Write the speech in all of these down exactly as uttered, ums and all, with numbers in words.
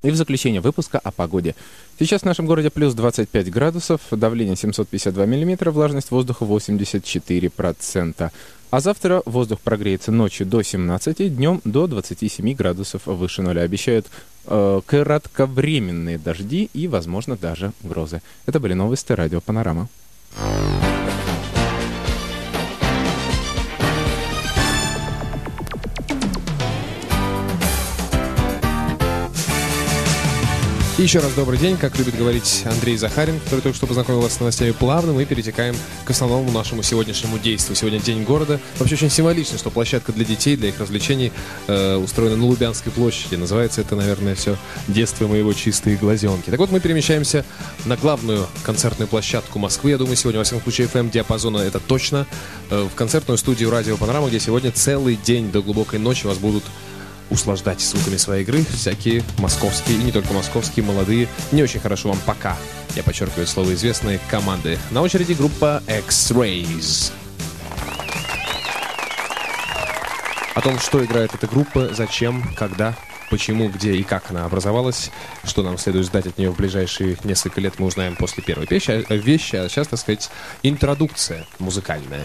И в заключение выпуска о погоде. Сейчас в нашем городе плюс двадцать пять градусов, давление семьсот пятьдесят два миллиметра, влажность воздуха восемьдесят четыре процента. А завтра воздух прогреется ночью до семнадцати, днем до двадцати семи градусов выше нуля. Обещают э, кратковременные дожди и, возможно, даже грозы. Это были новости радио Панорама. И еще раз добрый день, как любит говорить Андрей Захарин, который только что познакомил вас с новостями. Плавно мы перетекаем к основному нашему сегодняшнему действию. Сегодня день города. Вообще очень символично, что площадка для детей, для их развлечений э, устроена на Лубянской площади. Называется это, наверное, все «Детство моего чистые глазенки». Так вот, мы перемещаемся на главную концертную площадку Москвы. Я думаю, сегодня, во всяком случае, эф эм-диапазона это точно. Э, в концертную студию радио Панорама, где сегодня целый день до глубокой ночи вас будут услаждать звуками своей игры всякие московские, и не только московские, молодые, не очень хорошо вам пока, я подчеркиваю слово, известные команды. На очереди группа X-Rays. О том, что играет эта группа, зачем, когда, почему, где и как она образовалась, что нам следует ждать от нее в ближайшие несколько лет, мы узнаем после первой вещи, вещи а сейчас, так сказать, интродукция музыкальная.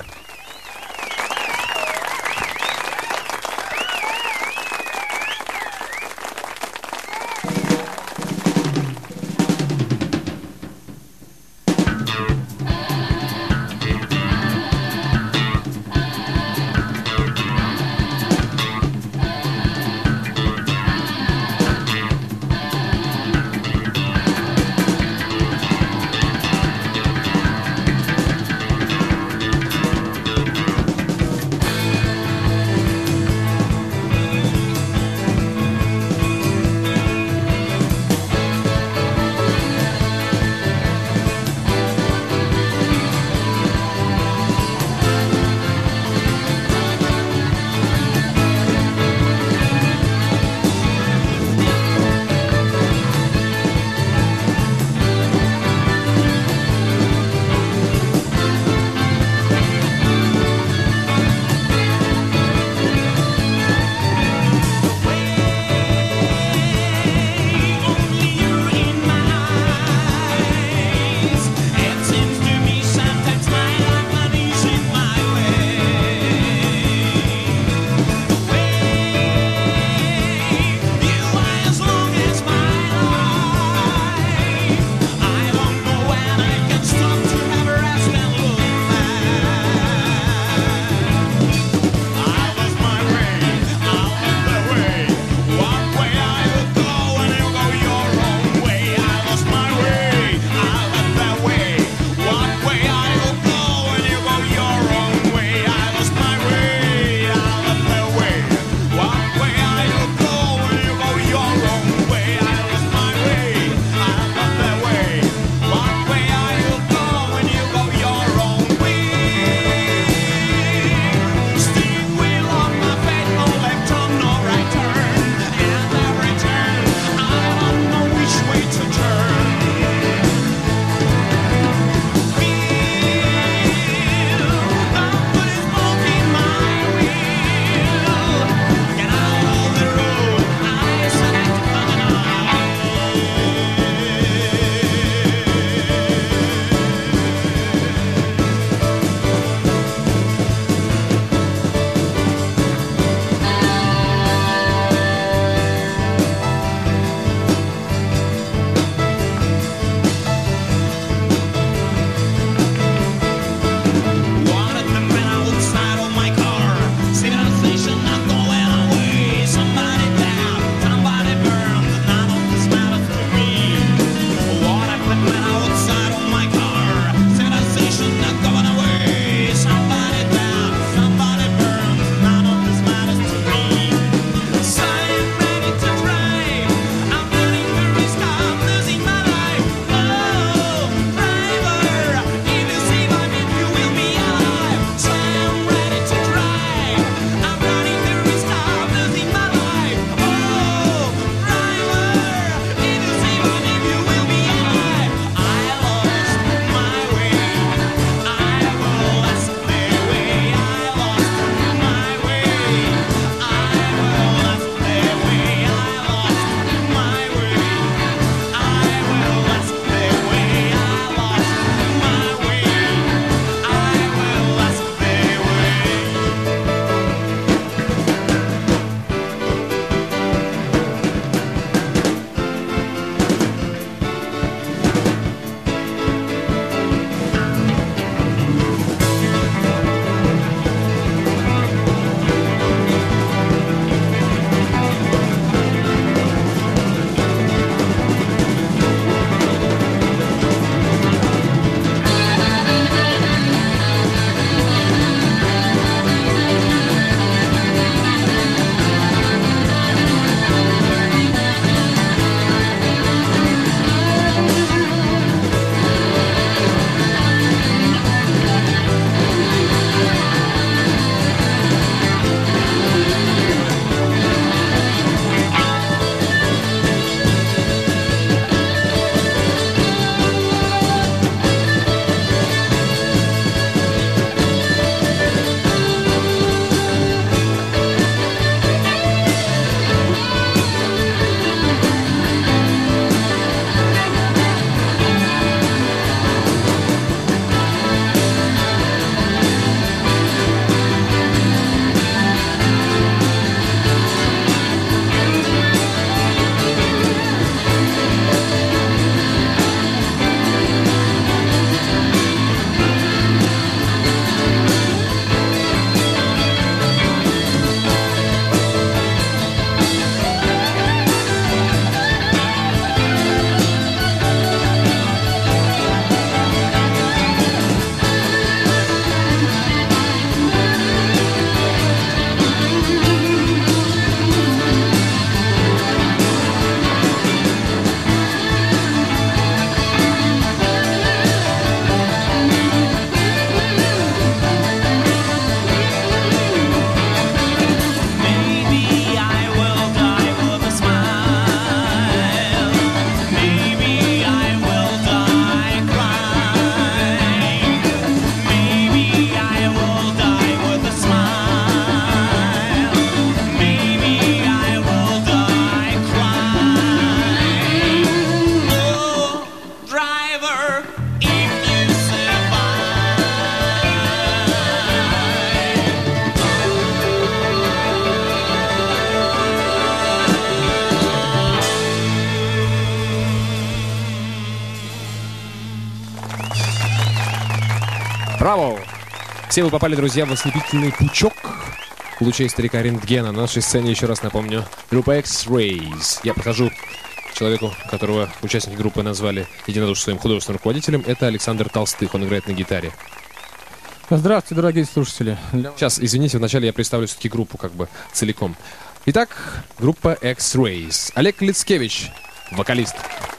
Браво! Все вы попали, друзья, в ослепительный пучок лучей старика рентгена. На нашей сцене, еще раз напомню, группа X-Rays. Я подхожу к человеку, которого участники группы назвали единодушно своим художественным руководителем. Это Александр Толстых, он играет на гитаре. Здравствуйте, дорогие слушатели. Сейчас, извините, вначале я представлю все-таки группу как бы целиком. Итак, группа X-Rays. Олег Лицкевич, вокалист.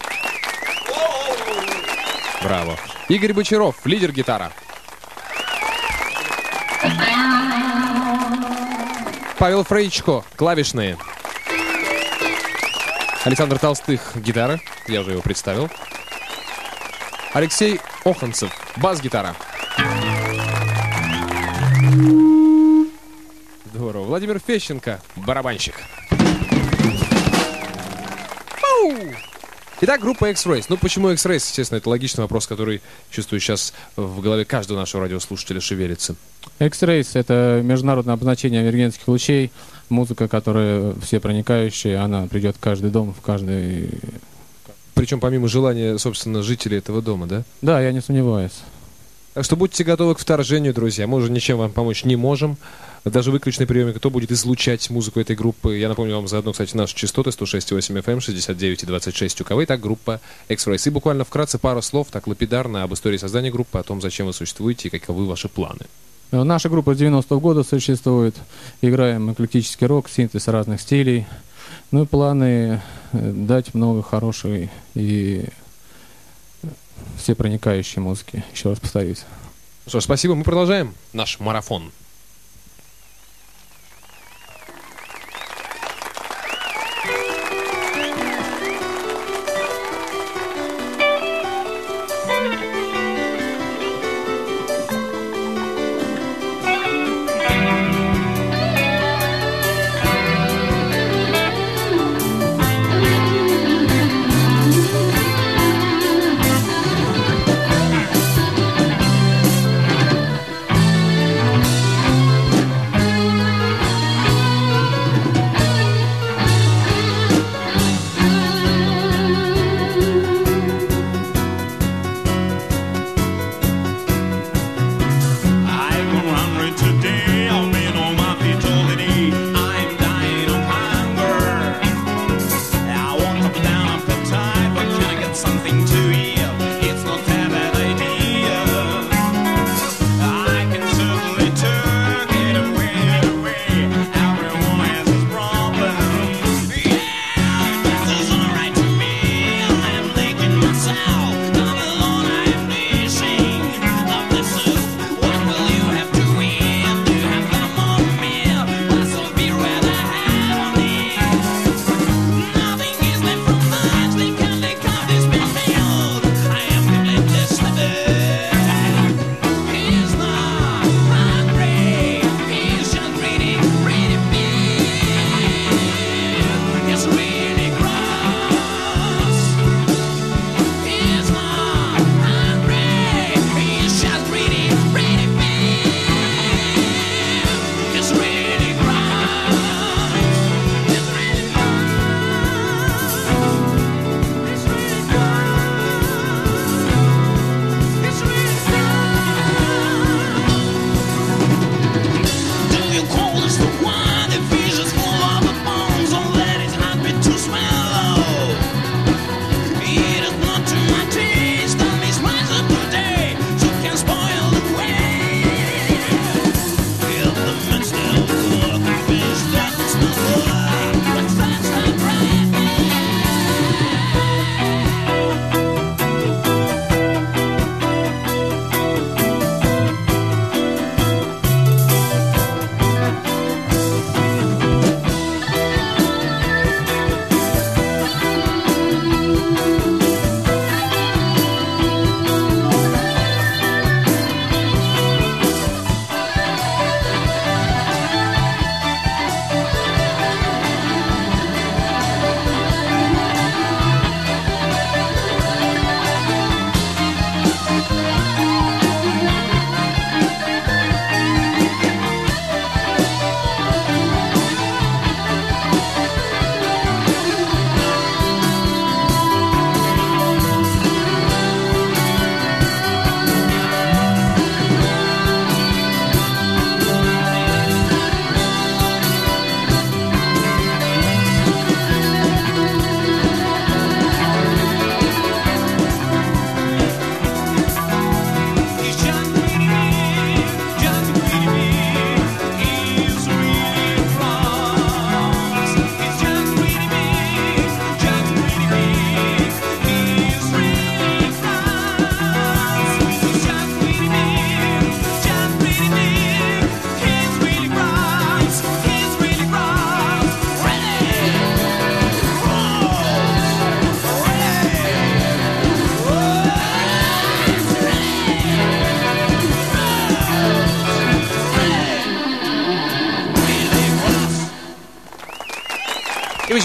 Браво. Игорь Бочаров, лидер гитара. Павел Фрейчко, клавишные. Александр Толстых, гитара. Я уже его представил. Алексей Оханцев, бас-гитара. Здорово. Владимир Фещенко, барабанщик. Итак, группа X-Rays. Ну, почему X-Rays? Естественно, это логичный вопрос, который, чувствую, сейчас в голове каждого нашего радиослушателя шевелится. X-Rays — это международное обозначение рентгеновских лучей. Музыка, которая всепроникающая, она придет в каждый дом, в каждый... Причем помимо желания, собственно, жителей этого дома, да? Да, я не сомневаюсь. Так что будьте готовы к вторжению, друзья. Мы уже ничем вам помочь не можем. Даже выключенный приемник, кто будет излучать музыку этой группы. Я напомню вам заодно, кстати, наши частоты сто шесть и восемь эф эм, шестьдесят девять и двадцать шесть ю ка ви. Итак, группа X-Rays. И буквально вкратце пару слов, так лапидарно, об истории создания группы, о том, зачем вы существуете и каковы ваши планы. Наша группа с девяностого года существует. Играем эклектический рок, синтез разных стилей. Ну и планы дать много хорошей и всепроникающей музыки. Еще раз повторюсь. Что ж, спасибо. Мы продолжаем наш марафон.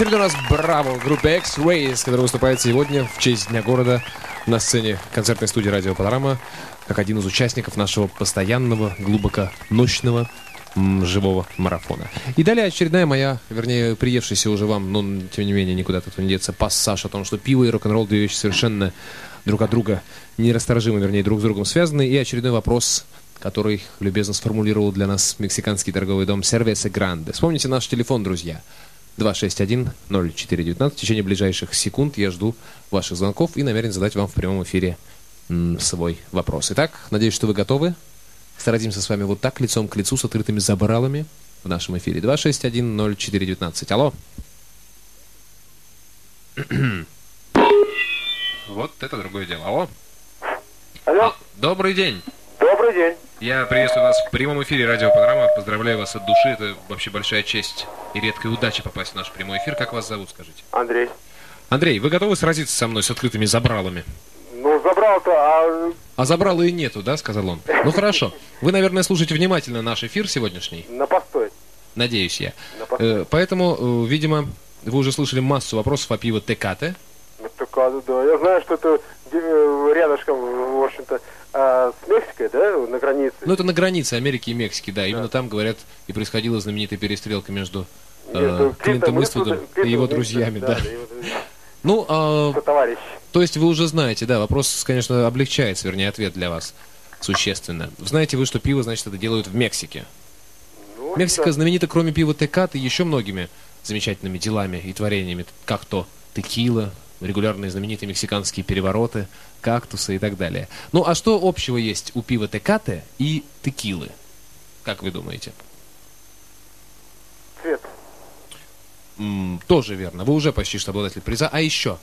Очередной раз браво группе X-Rays, которая выступает сегодня в честь Дня города на сцене концертной студии «Радио Панорама», как один из участников нашего постоянного, глубоко ночного м, живого марафона. И далее очередная моя, вернее, приевшаяся уже вам, но тем не менее никуда тут не деться, пассаж о том, что пиво и рок-н-ролл — две вещи совершенно друг от друга нерасторжимы, вернее, друг с другом связаны. И очередной вопрос, который любезно сформулировал для нас мексиканский торговый дом Cerveza Grande. Вспомните наш телефон, друзья. два шесть один ноль четыре девятнадцать. В течение ближайших секунд я жду ваших звонков и намерен задать вам в прямом эфире м, свой вопрос. Итак, надеюсь, что вы готовы. Сразимся с вами вот так, лицом к лицу, с открытыми забралами в нашем эфире. два шесть один ноль четыре девятнадцать. Алло. Вот это другое дело. Алло. Алло. А, добрый день. Добрый день. Я приветствую вас в прямом эфире «Радио Панорама». Поздравляю вас от души. Это вообще большая честь и редкая удача попасть в наш прямой эфир. Как вас зовут, скажите? Андрей. Андрей, вы готовы сразиться со мной с открытыми забралами? Ну, забрал-то, а... А забрала и нету, да, сказал он? Ну хорошо. Вы, наверное, слушаете внимательно наш эфир сегодняшний. На постой. Надеюсь я. На постой. Э, поэтому, э, видимо, вы уже слышали массу вопросов о пиво Текате. Ну, только, да. Я знаю, что это э, рядышком, в общем-то, а, с Мексикой, да, на границе. Ну, это на границе Америки и Мексики, да. Именно там, говорят, и происходила знаменитая перестрелка между э, Между Клинтом Клинтом Иствудом Иствудом и его Клинтом друзьями, Иствудом, да. да, и его друзья. Ну, а, Товарищ. то есть вы уже знаете, да, вопрос, конечно, облегчается, вернее, ответ для вас существенно. Знаете вы, что пиво, значит, это делают в Мексике? Ну, Мексика да. знаменита, кроме пива Текате, еще многими замечательными делами и творениями, как то текила, регулярные знаменитые мексиканские перевороты, кактусы и так далее. Ну, а что общего есть у пива Текате и текилы? Как вы думаете? Цвет. М, тоже верно. Вы уже почти что обладатель приза. А еще?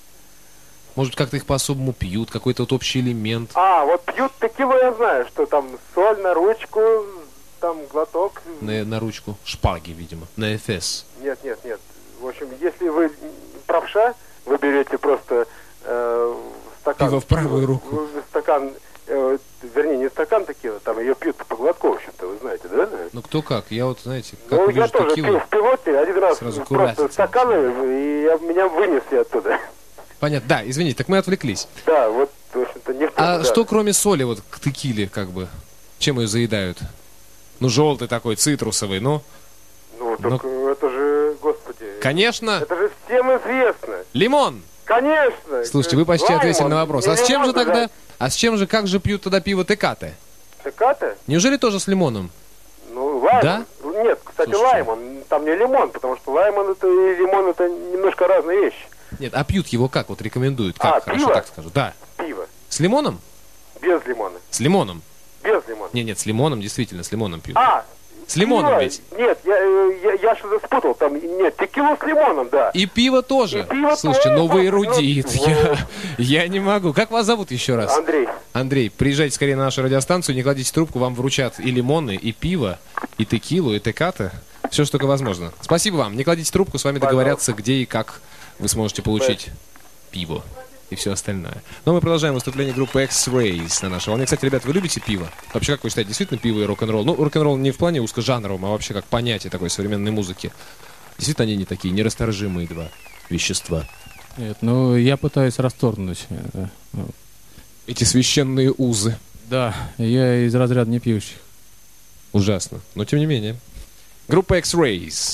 Может, как-то их по-особому пьют, какой-то вот общий элемент? А, вот пьют текилу, я знаю, что там соль на ручку, там глоток. На, на ручку шпаги, видимо. На эфес. Нет, нет, нет. В общем, если вы правша, вы берете просто э, стакан... Пиво в правую руку. в- Стакан, э, вернее, не стакан текила, там ее пьют по глотку, в общем-то, вы знаете, да? Ну, кто как? Я вот, знаете, как Ну, я увижу тоже пил текилу... в пилоте один раз сразу просто куратится. стаканы, и я, меня вынесли оттуда. Понятно. Да, извините, так мы отвлеклись. Да, вот, в общем-то, не в А тему, да. что кроме соли вот к текиле, как бы? Чем ее заедают? Ну, желтый такой, цитрусовый, ну. Ну, Ну, так это же, господи, Конечно, это же всем известно. лимон. Конечно. Слушайте, вы почти Лаймон. ответили на вопрос. А Не с чем же лимон, тогда? да. А с чем же, как же пьют тогда пиво Текате? Текате? Неужели тоже с лимоном? Ну, лаймон. Да? Нет, кстати, Слушайте. лаймон. Там не лимон, потому что лаймон это и лимон это немножко разные вещи. Нет, а пьют его как? Вот рекомендуют. Как? А, Хорошо, пиво? так скажу. Да. Пиво. С лимоном? Без лимона. С лимоном. Без лимона. Нет, нет, с лимоном, действительно, с лимоном пьют. А! С лимоном пиво? ведь. Нет, я, э, я, я что-то спутал. Там, нет, текилу с лимоном, да. И пиво тоже. И пиво Слушайте, тоже. ну вы эрудит. Ну, Я, я не могу. Как вас зовут еще раз? Андрей. Андрей, приезжайте скорее на нашу радиостанцию, не кладите трубку, вам вручат и лимоны, и пиво, и текилу, и текате. Все, что только возможно. Спасибо вам. Не кладите трубку, с вами Пожалуйста. договорятся, где и как вы сможете получить пиво и все остальное. Но мы продолжаем выступление группы X-Rays на нашей волне. Кстати, ребят, вы любите пиво? Вообще, как вы считаете, действительно пиво и рок-н-ролл? Ну, рок-н-ролл не в плане узкожанровом, а вообще как понятие такой современной музыки. Действительно, они не такие нерасторжимые два вещества. Нет, ну я пытаюсь расторгнуть. э, ну, Эти священные узы. Да, я из разряда не пьющих. Ужасно. Но тем не менее. Группа X-Rays.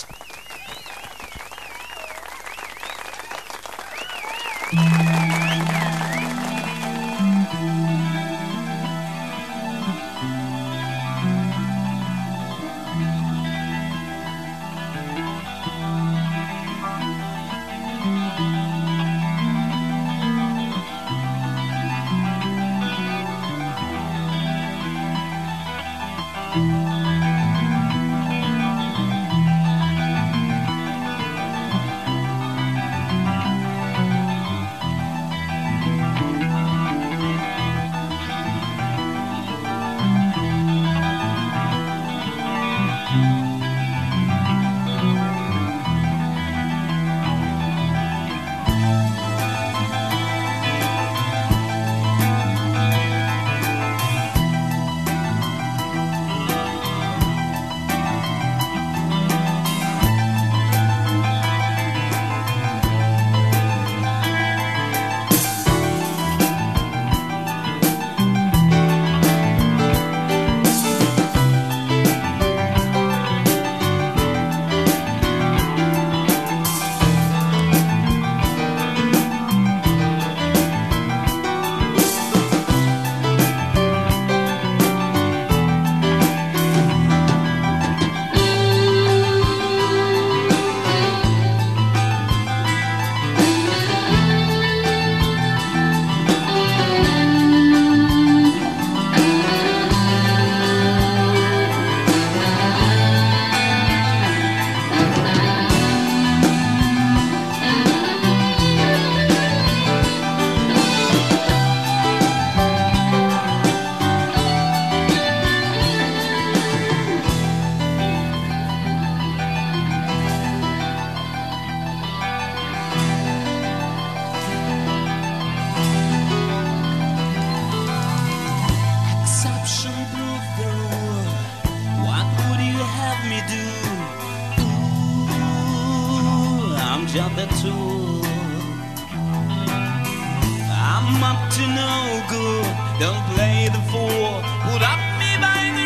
to no good. Don't play the fool. Put up me by the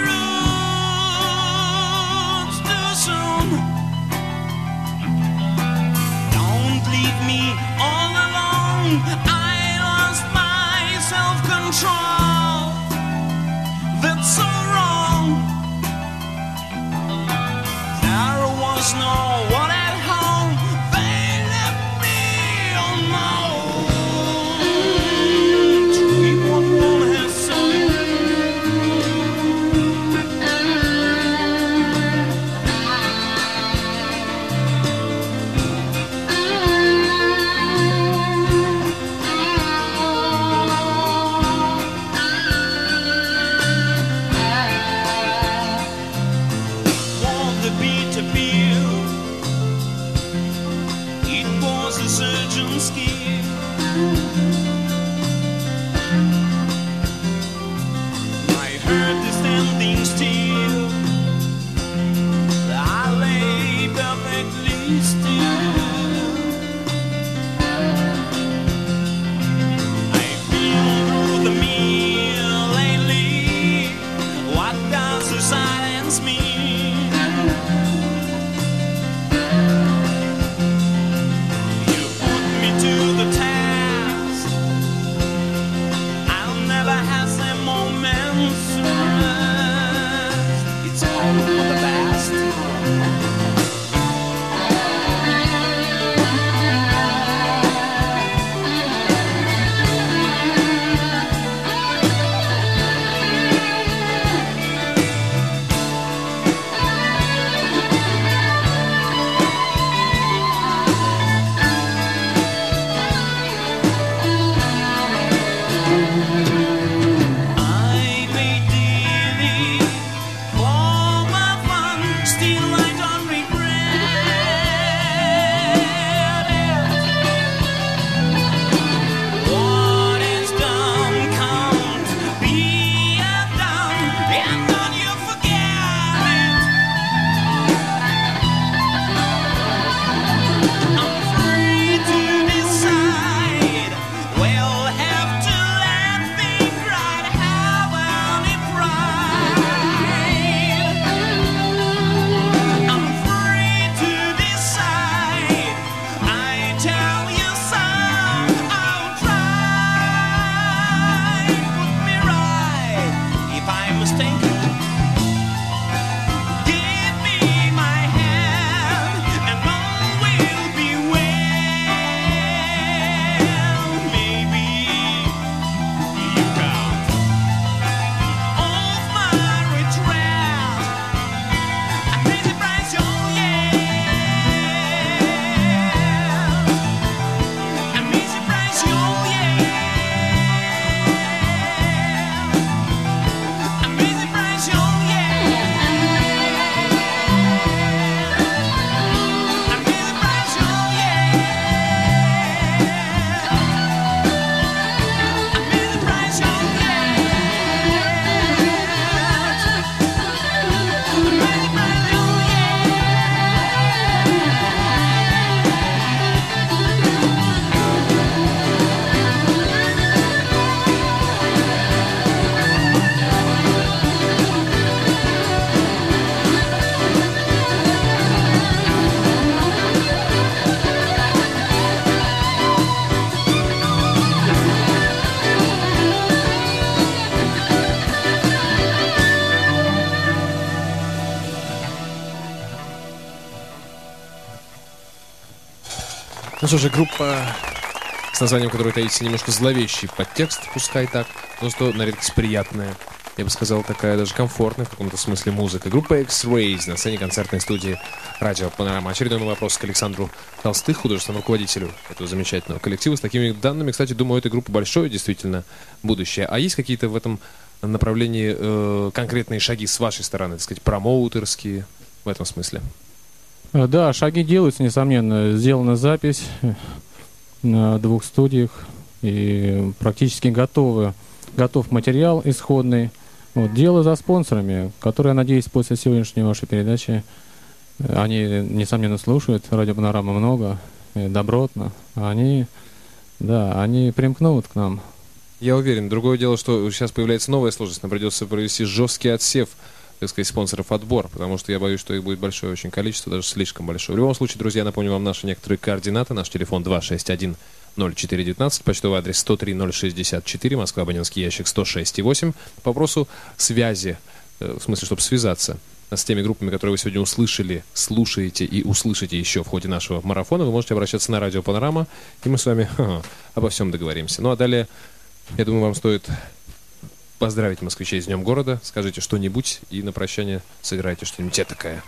roots too soon. Don't leave me all alone. I lost my self-control. That's so wrong. There was no one at home. They left me on my own to reap what one has sown. Want the bitter pill. It was a surgeon's skill. My heart is standing still. I lay perfectly still. I've been through the meal lately. What does the silence mean? You put me to the test. I'll never have a moment's rest. It's all for the best. I made daily for my fun, still I don't regret it. What is done can't be undone, and don't you forget it. I'm free to decide. We'll have to let things right. Have any pride. I'm free to decide. I tell you so. I'll try. Put me right if I'm mistaken. Give me my hand, and all will be well. Maybe you got off my retreat. I pay the price, oh yeah. I pay the price, oh yeah. I pay the price, oh yeah. I pay the price, oh yeah. I pay the price, oh Ну что же, группа с названием, которое таится немножко зловещий подтекст, пускай так, но что на редкость приятная. Я бы сказал, такая даже комфортная в каком-то смысле музыка. Группа X-Rays на сцене концертной студии «Радио Панорама». Очередной вопрос к Александру Толстых, художественному руководителю этого замечательного коллектива. С такими данными, кстати, думаю, этой группы большое действительно будущее. А есть какие-то в этом направлении э, конкретные шаги с вашей стороны, так сказать, промоутерские в этом смысле? Да, шаги делаются, несомненно. Сделана запись на двух студиях и практически готовы, готов материал исходный. Вот, дело за спонсорами, которые, я надеюсь, после сегодняшней вашей передачи, они, несомненно, слушают «Радио Панорама» много, добротно. Они, да, они примкнут к нам Я уверен. Другое дело, что сейчас появляется новая сложность. Нам придется провести жесткий отсев, так сказать, спонсоров отбор, потому что я боюсь, что их будет большое очень количество, даже слишком большое. В любом случае, друзья, напомню вам наши некоторые координаты. Наш телефон два шесть один ноль четыре девятнадцать, почтовый адрес сто три ноль шестьдесят четыре, Москва, абонентский ящик сто шесть и восемь. По вопросу связи, э, в смысле, чтобы связаться с теми группами, которые вы сегодня услышали, слушаете и услышите еще в ходе нашего марафона, вы можете обращаться на радио Панорама, и мы с вами ха-ха, обо всем договоримся. Ну а далее, я думаю, вам стоит поздравить москвичей с Днем города, скажите что-нибудь и на прощание сыграйте что-нибудь этакое.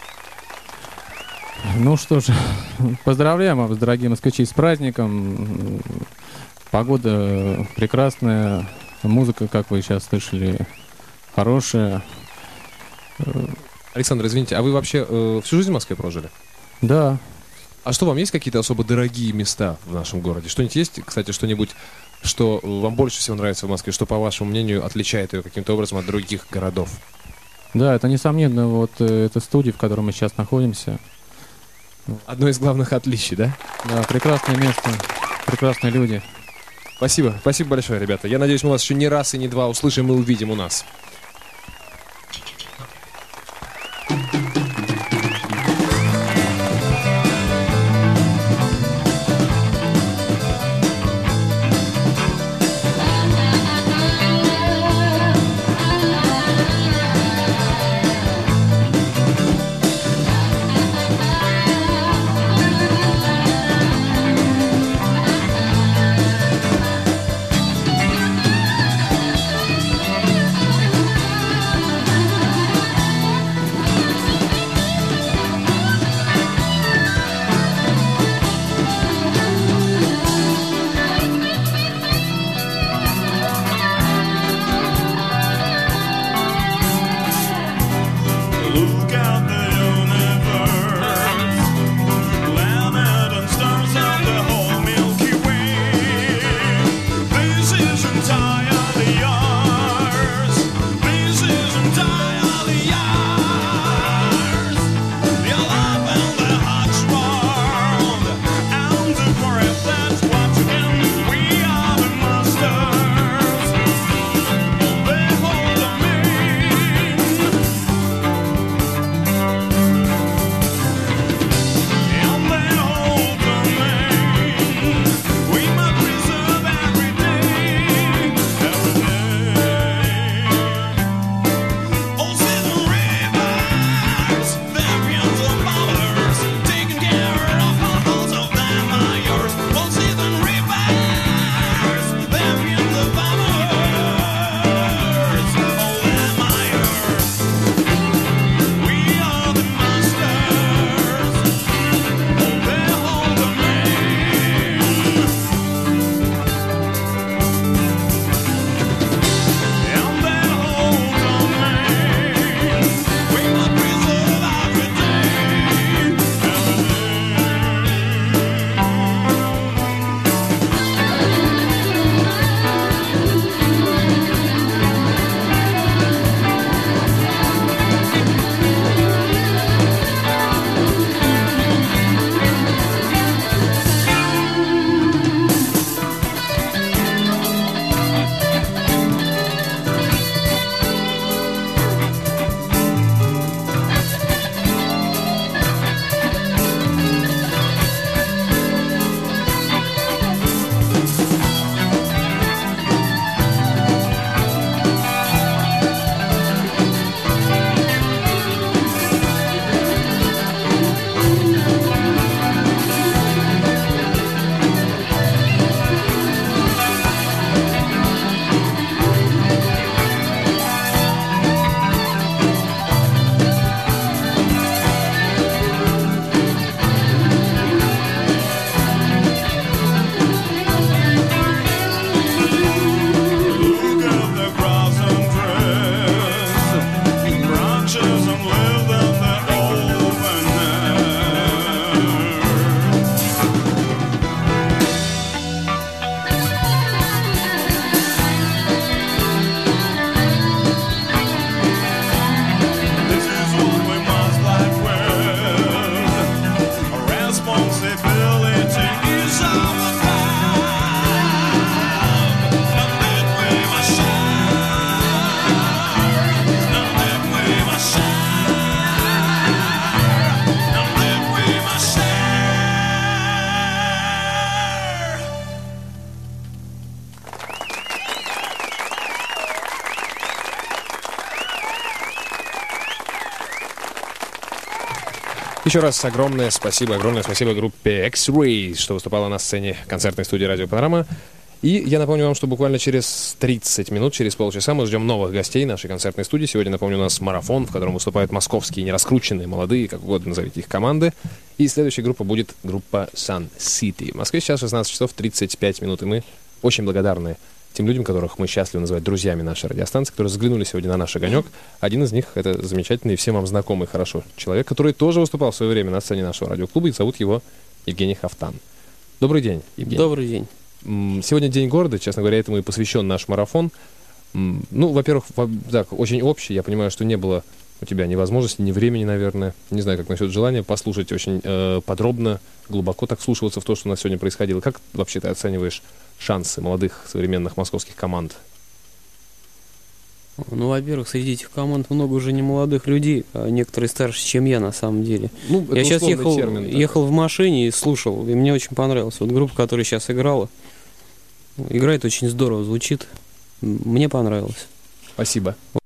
Ну что ж, поздравляем вас, дорогие москвичи, с праздником. Погода прекрасная, музыка, как вы сейчас слышали, хорошая. Александр, извините, а вы вообще э, всю жизнь в Москве прожили? Да. А что, вам есть какие-то особо дорогие места в нашем городе? Что-нибудь есть, кстати, что-нибудь, что вам больше всего нравится в Москве, что, по вашему мнению, отличает ее каким-то образом от других городов? Да, это несомненно, вот э, эта студия, в которой мы сейчас находимся. Одно из главных отличий, да? Да, прекрасное место, прекрасные люди. Спасибо, спасибо большое, ребята. Я надеюсь, мы вас еще не раз и не два услышим и увидим у нас. Thank Еще раз огромное спасибо, огромное спасибо группе X-Ray, что выступала на сцене концертной студии «Радио Панорама». И я напомню вам, что буквально через тридцать минут, через полчаса мы ждем новых гостей нашей концертной студии. Сегодня, напомню, у нас марафон, в котором выступают московские нераскрученные, молодые, как угодно назовите их, команды. И следующая группа будет группа Sun City. В Москве сейчас шестнадцать часов тридцать пять минут, и мы очень благодарны тем людям, которых мы счастливы называть друзьями нашей радиостанции, которые взглянули сегодня на наш огонек. Один из них — это замечательный, всем вам знакомый хорошо человек, который тоже выступал в свое время на сцене нашего радиоклуба, и зовут его Евгений Хафтан. Добрый день, Евгений. Добрый день. Сегодня День города, честно говоря, этому и посвящен наш марафон. Ну, во-первых, так, очень общий. Я понимаю, что не было у тебя ни возможности, ни времени, наверное. Не знаю, как насчет желания послушать очень э, подробно, глубоко так вслушиваться в то, что у нас сегодня происходило. Как вообще ты оцениваешь шансы молодых современных московских команд? Ну, во-первых, среди этих команд много уже не молодых людей, а некоторые старше, чем я на самом деле. Ну, это я сейчас ехал, термин, ехал в машине и слушал, и мне очень понравилось. Вот группа, которая сейчас играла, играет очень здорово, звучит. Мне понравилось. Спасибо.